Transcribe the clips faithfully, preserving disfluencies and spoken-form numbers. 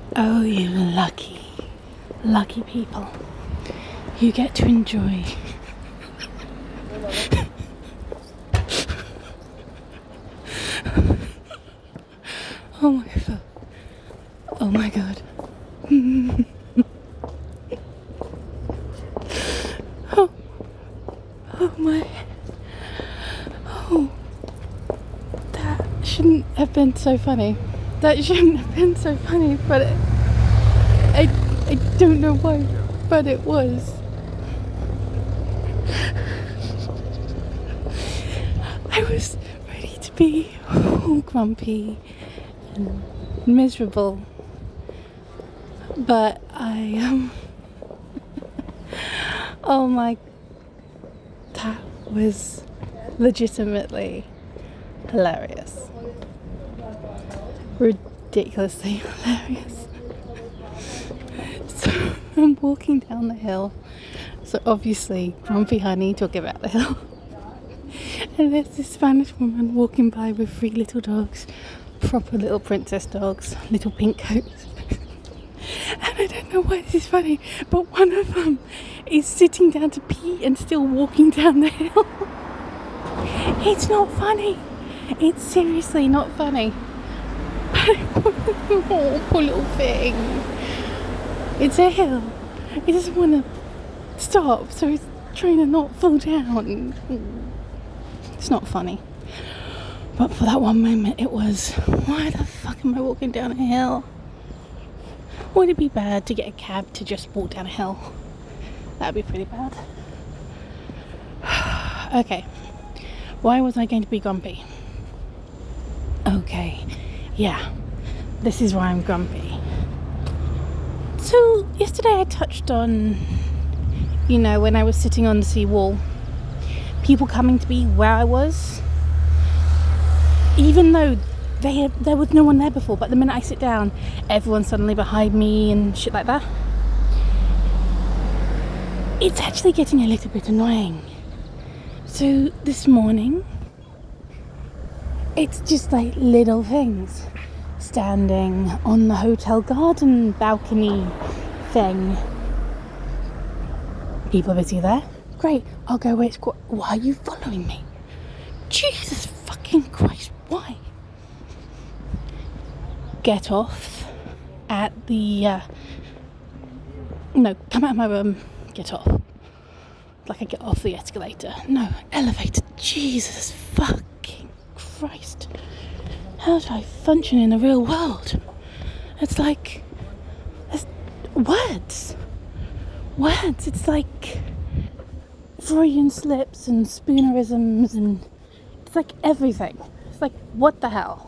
Oh, you lucky, lucky people. You get to enjoy oh my god. Oh my god. oh, oh my. Oh, that shouldn't have been so funny. That shouldn't have been so funny, but it, I, I don't know why, but it was. I was ready to be all grumpy and miserable, but I um oh my, that was legitimately hilarious, ridiculously hilarious. So I'm walking down the hill, so obviously grumpy honey talking about the hill. And there's this Spanish woman walking by with three little dogs, proper little princess dogs, little pink coats. And I don't know why this is funny, but one of them is sitting down to pee and still walking down the hill. It's not funny. It's seriously not funny. Oh, poor little thing. It's a hill. It doesn't want to stop, so it's trying to not fall down. It's not funny. But for that one moment, it was, why the fuck am I walking down a hill? Would it be bad to get a cab to just walk down a hill? That'd be pretty bad. Okay. Why was I going to be grumpy? Okay. Yeah. This is why I'm grumpy. So, yesterday I touched on, you know, when I was sitting on the seawall, people coming to be where I was, even though they had, there was no one there before, but the minute I sit down, everyone's suddenly behind me and shit like that. It's actually getting a little bit annoying. So this morning, it's just like little things. Standing on the hotel garden balcony thing. People are busy there. Great, I'll go wait. Why are you following me? Jesus fucking Christ, why? Get off at the, uh, no, come out of my room, get off. Like I get off the escalator. No, elevator, Jesus fucking Christ. How do I function in the real world? It's like, it's words. Words, it's like Freudian slips and spoonerisms and it's like everything. It's like, what the hell?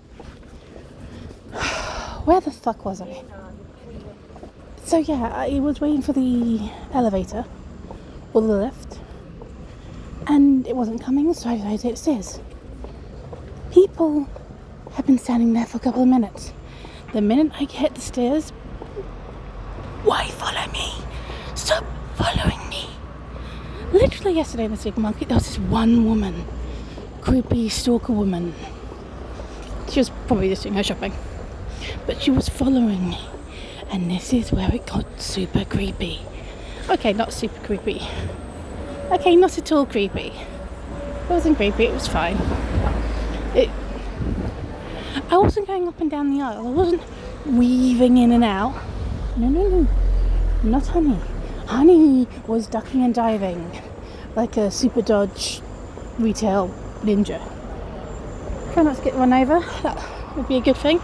Where the fuck was I? So yeah, I was waiting for the elevator or the lift and it wasn't coming, so I decided to take the stairs. People have been standing there for a couple of minutes. The minute I hit the stairs, why follow me? Stop following me. Literally yesterday in the supermarket, there was this one woman, creepy stalker woman. She was probably just doing her shopping, but she was following me, and this is where it got super creepy. Okay, not super creepy. Okay, not at all creepy. It wasn't creepy, it was fine. It. I wasn't going up and down the aisle. I wasn't weaving in and out. No, no, no. Not Honey. Honey was ducking and diving like a super dodge retail ninja. Try not to get run over. That would be a good thing.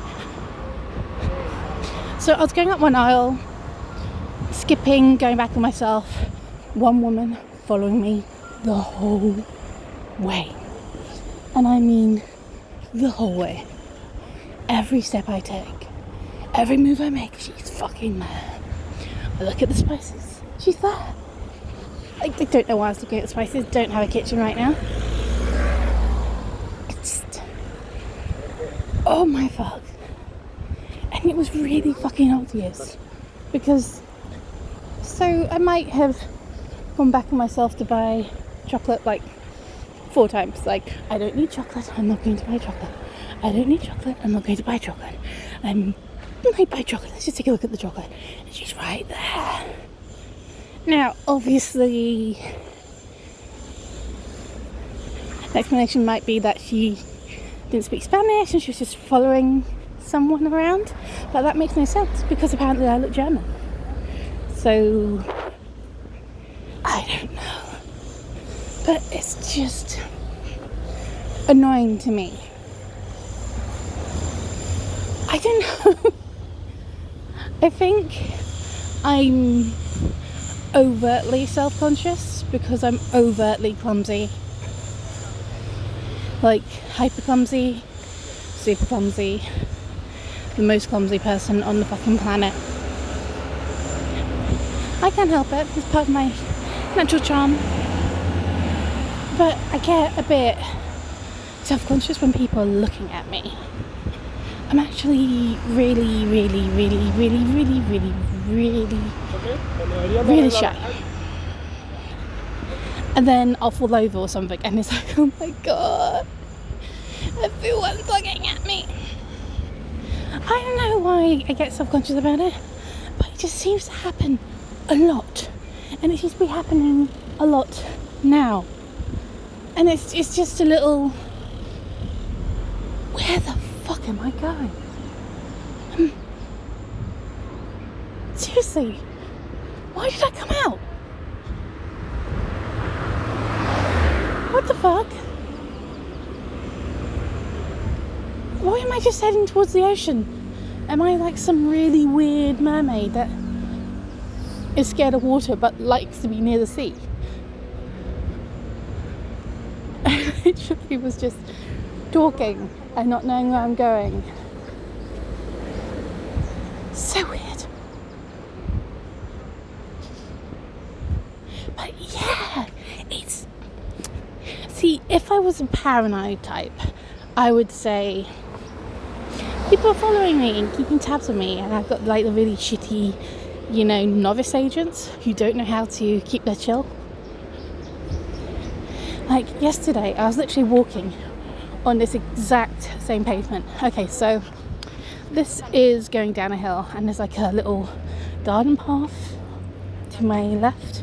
So I was going up one aisle, skipping, going back on myself. One woman following me the whole way. And I mean the whole way. Every step I take, every move I make, she's fucking there. I look at the spices, she's there. I, I don't know why I was looking at the spices, don't have a kitchen right now. It's just, oh my fuck. And it was really fucking obvious. Because, so I might have gone back on myself to buy chocolate like four times. Like, I don't need chocolate, I'm not going to buy chocolate. I don't need chocolate, I'm not going to buy chocolate. I'm my, my chocolate, let's just take a look at the chocolate. And she's right there. Now, obviously, the explanation might be that she didn't speak Spanish and she was just following someone around, but that makes no sense because apparently I look German. So, I don't know. But it's just annoying to me. I don't know. I think I'm overtly self-conscious because I'm overtly clumsy. Like, hyper clumsy, super clumsy, the most clumsy person on the fucking planet. I can't help it, it's part of my natural charm. But I get a bit self-conscious when people are looking at me. I'm actually really, really, really, really, really, really, really, really shy. And then I'll fall over or something and it's like, oh my god, everyone's looking at me. I don't know why I get self-conscious about it, but it just seems to happen a lot. And it seems to be happening a lot now. And it's it's just a little, where the fuck am I going? Um, seriously, why did I come out? What the fuck? Why am I just heading towards the ocean? Am I like some really weird mermaid that is scared of water but likes to be near the sea? I literally was just talking and not knowing where I'm going. So weird. But yeah, it's... See, if I was a paranoid type, I would say people are following me and keeping tabs on me, and I've got like the really shitty, you know, novice agents who don't know how to keep their chill. Like yesterday, I was literally walking on this exact same pavement. Okay, so this is going down a hill and there's like a little garden path to my left.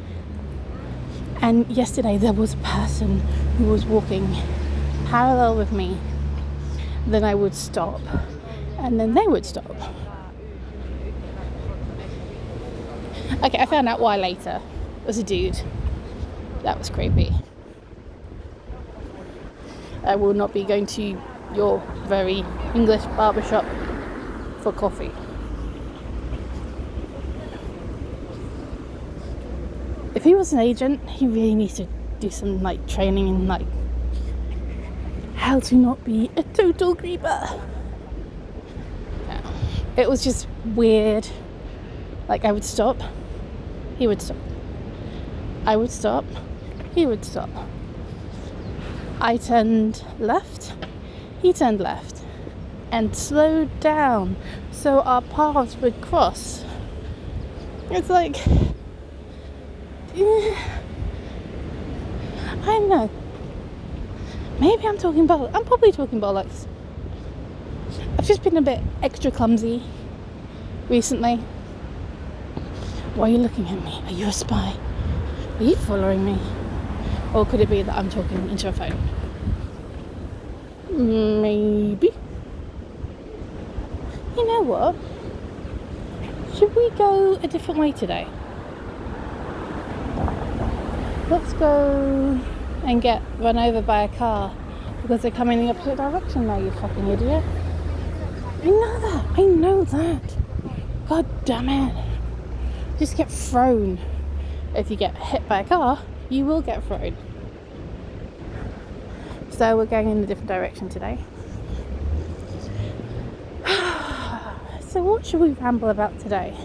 And yesterday there was a person who was walking parallel with me. Then I would stop and then they would stop. Okay, I found out why later. It was a dude. That was creepy. I will not be going to your very English barbershop for coffee. If he was an agent, he really needs to do some like training in like how to not be a total creeper. No. It was just weird. Like I would stop, he would stop. I would stop, he would stop. I turned left, he turned left, and slowed down so our paths would cross. It's like, eh, I don't know. Maybe I'm talking bollocks. I'm probably talking bollocks. I've just been a bit extra clumsy recently. Why are you looking at me? Are you a spy? Are you following me? Or could it be that I'm talking into a phone? Maybe. You know what? Should we go a different way today? Let's go and get run over by a car because they're coming in the opposite direction now, you fucking idiot. I know that. I know that. God damn it. Just get thrown. If you get hit by a car, you will get thrown. So we're going in a different direction today. So what should we ramble about today?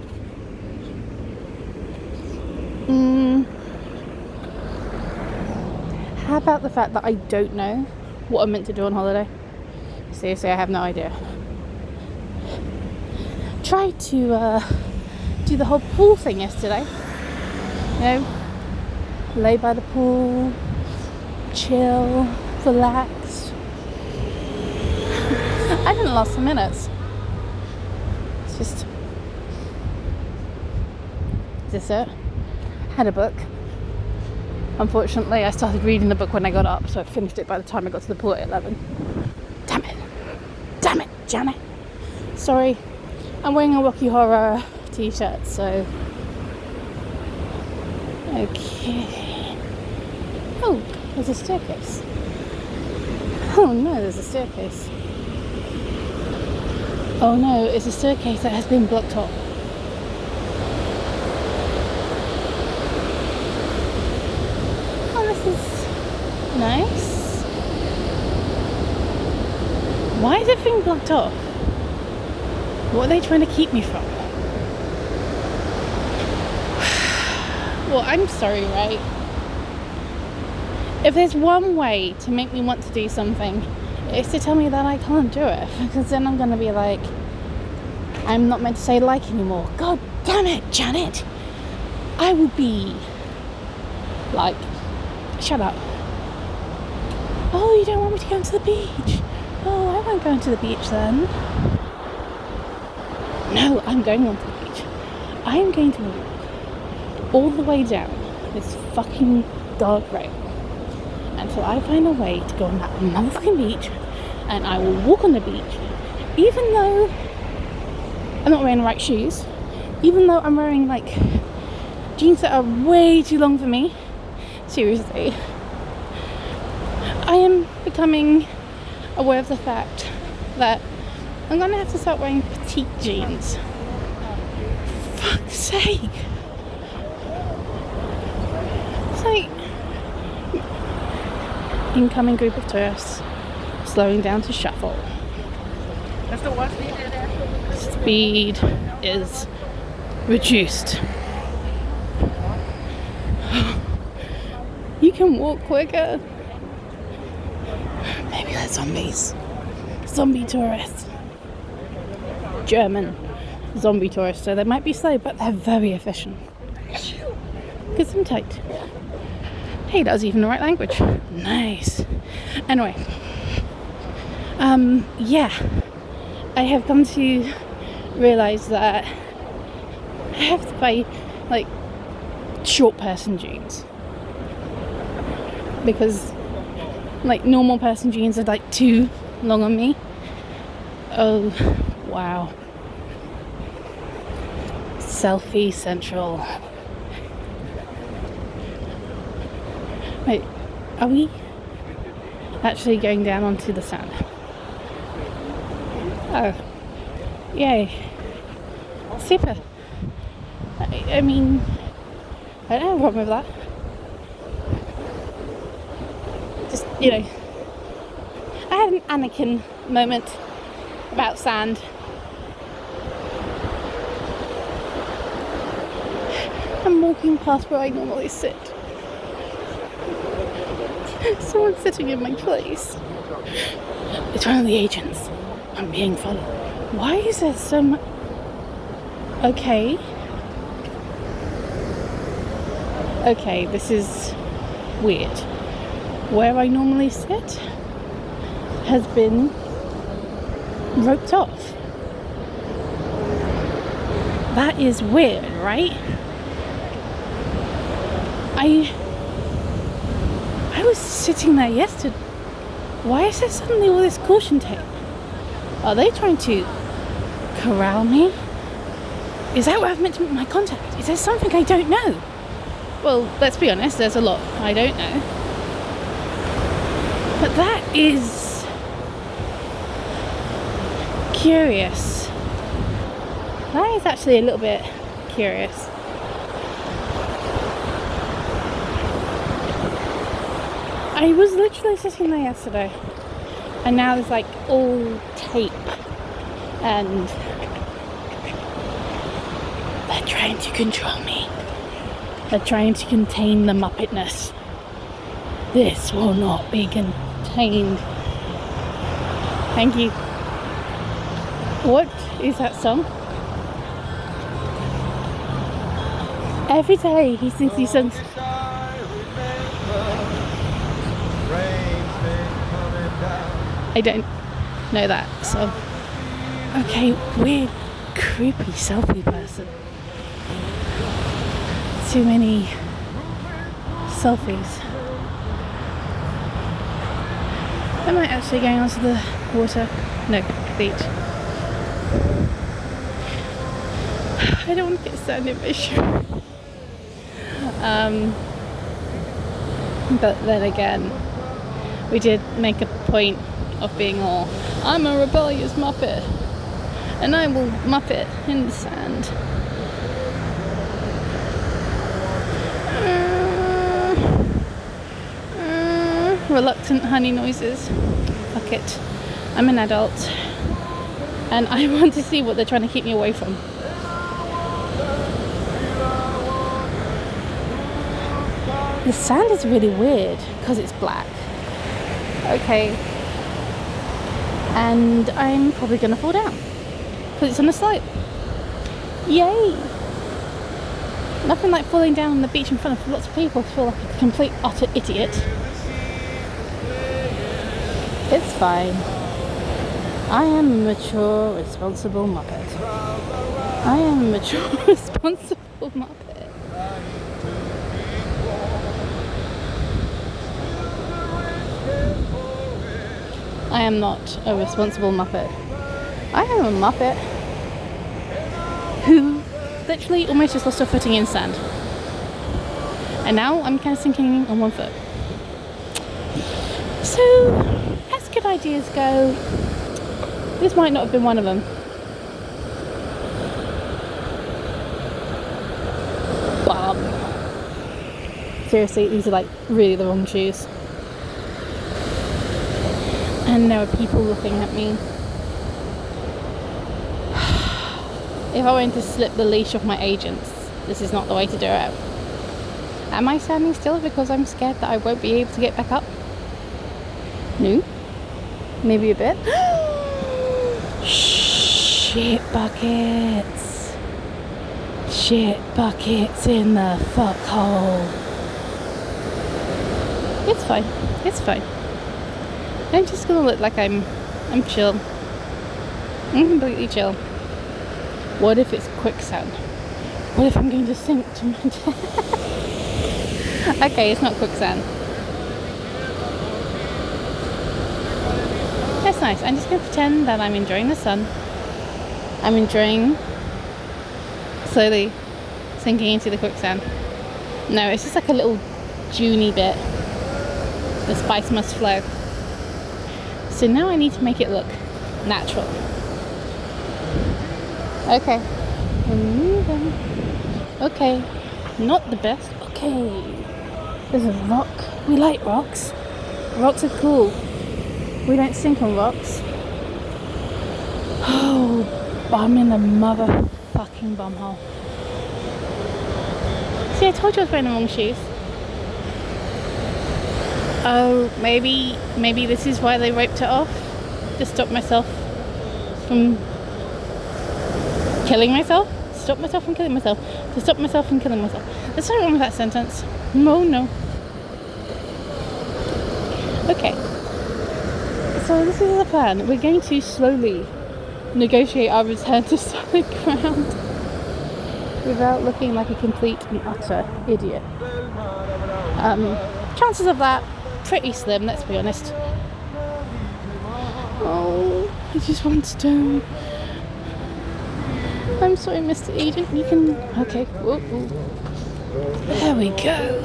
Mm, how about the fact that I don't know what I'm meant to do on holiday? Seriously, I have no idea. Tried to uh, do the whole pool thing yesterday. You know, lay by the pool, chill, relax. I didn't last some minutes. Just... Is this it? Had a book. Unfortunately, I started reading the book when I got up, so I finished it by the time I got to the pool at eleven. Damn it. Damn it, Janet. Sorry. I'm wearing a Rocky Horror t-shirt, so... Okay. Oh, there's a staircase. Oh no, there's a staircase. Oh no, it's a staircase that has been blocked off. Oh, this is nice. Why is it being blocked off? What are they trying to keep me from? Well, I'm sorry, right? If there's one way to make me want to do something, it's to tell me that I can't do it. Because then I'm going to be like, I'm not meant to say like anymore. God damn it, Janet! I will be like, shut up. Oh, you don't want me to go to the beach? Oh, I won't go to the beach then. No, I'm going onto the beach. I am going to walk all the way down this fucking guardrail until I find a way to go on that motherfucking beach, and I will walk on the beach, even though I'm not wearing the right shoes, even though I'm wearing like jeans that are way too long for me. Seriously, I am becoming aware of the fact that I'm gonna have to start wearing petite jeans. For fuck's sake. It's like incoming group of tourists slowing down to shuffle. Speed is reduced. You can walk quicker. Maybe they're zombies. Zombie tourists. German zombie tourists, so they might be slow, but they're very efficient. Because I'm tight. Hey, that was even the right language. Nice. Anyway, um, yeah, I have come to realise that I have to buy like short person jeans, because like normal person jeans are like too long on me. Oh wow. Selfie central. Wait, are we actually going down onto the sand? Oh, yay. Super. I, I mean, I don't have a problem with that. Just, you know, I had an Anakin moment about sand. I'm walking past where I normally sit. Someone's sitting in my place. It's one of the agents. I'm being followed. Why is there so much? Okay. Okay, this is weird. Where I normally sit has been roped off. That is weird, right? I I was sitting there yesterday. Why is there suddenly all this caution tape? Are they trying to corral me? Is that where I've meant to make my contact? Is there something I don't know? Well, let's be honest, there's a lot I don't know. But that is curious. That is actually a little bit curious. I was literally sitting there yesterday, and now there's like all tape, and they're trying to control me. They're trying to contain the Muppetness. This will not be contained. Thank you. What is that song? Every day he sings these songs. I don't know that, so okay, weird creepy selfie person. Too many selfies. Am I actually going onto the water? No, beach. I don't want to get sand in my shoe. Um, but then again, we did make a point of being all, I'm a rebellious Muppet, and I will Muppet in the sand. Uh, uh, reluctant honey noises. Fuck it. I'm an adult, and I want to see what they're trying to keep me away from. The sand is really weird because it's black. Okay. And I'm probably going to fall down because it's on a slope. Yay! Nothing like falling down on the beach in front of lots of people to feel like a complete utter idiot. It's fine. I am a mature, responsible Muppet. I am a mature, responsible Muppet. I am not a responsible Muppet. I am a Muppet who literally almost just lost her footing in sand. And now I'm kind of sinking on one foot. So, as good ideas go, this might not have been one of them. Bum. Seriously, these are like really the wrong shoes. And there are people looking at me. If I went to slip the leash off my agents, this is not the way to do it. Am I standing still because I'm scared that I won't be able to get back up? No? Maybe a bit? Shit buckets. Shit buckets in the fuck hole. It's fine. It's fine. I'm just gonna look like I'm I'm chill. I'm completely chill. What if it's quicksand? What if I'm going to sink to my death? Okay, it's not quicksand. That's nice. I'm just gonna pretend that I'm enjoying the sun. I'm enjoying slowly sinking into the quicksand. No, it's just like a little Juney bit. The spice must flow. So now I need to make it look natural. Okay, we're moving. Okay, not the best. Okay, there's a rock. We like rocks. Rocks are cool. We don't sink on rocks. Oh, I'm in a motherfucking bumhole. See, I told you I was wearing the wrong shoes. Oh, maybe, maybe this is why they roped it off? To stop myself from killing myself? Stop myself from killing myself? To stop myself from killing myself. There's something wrong with that sentence. No, no. Okay. So this is the plan. We're going to slowly negotiate our return to solid ground without looking like a complete and utter idiot. Um, chances of that pretty slim, let's be honest. Oh, I just want to do. I'm sorry, Mister Agent. You can. Okay. Whoa, whoa. There we go.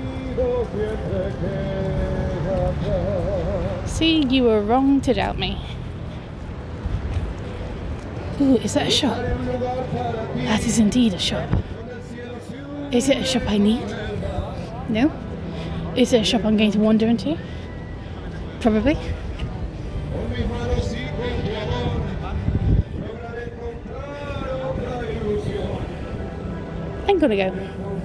See, you were wrong to doubt me. Ooh, is that a shop? That is indeed a shop. Is it a shop I need? No? Is it a shop I'm going to wander into? Probably. I'm gonna go.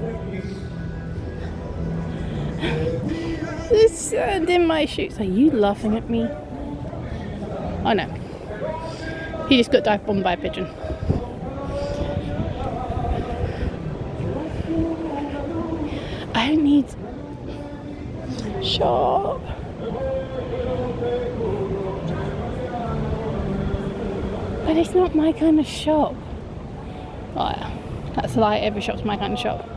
There's sand in my shoes. Are you laughing at me? Oh no. He just got dive bombed by a pigeon. I need shop. But it's not my kind of shop. Oh yeah, that's a lie, every shop's my kind of shop.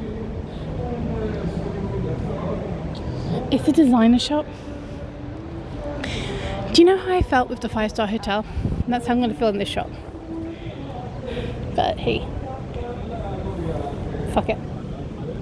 It's a designer shop. Do you know how I felt with the five star hotel? And that's how I'm going to feel in this shop. But hey, fuck it.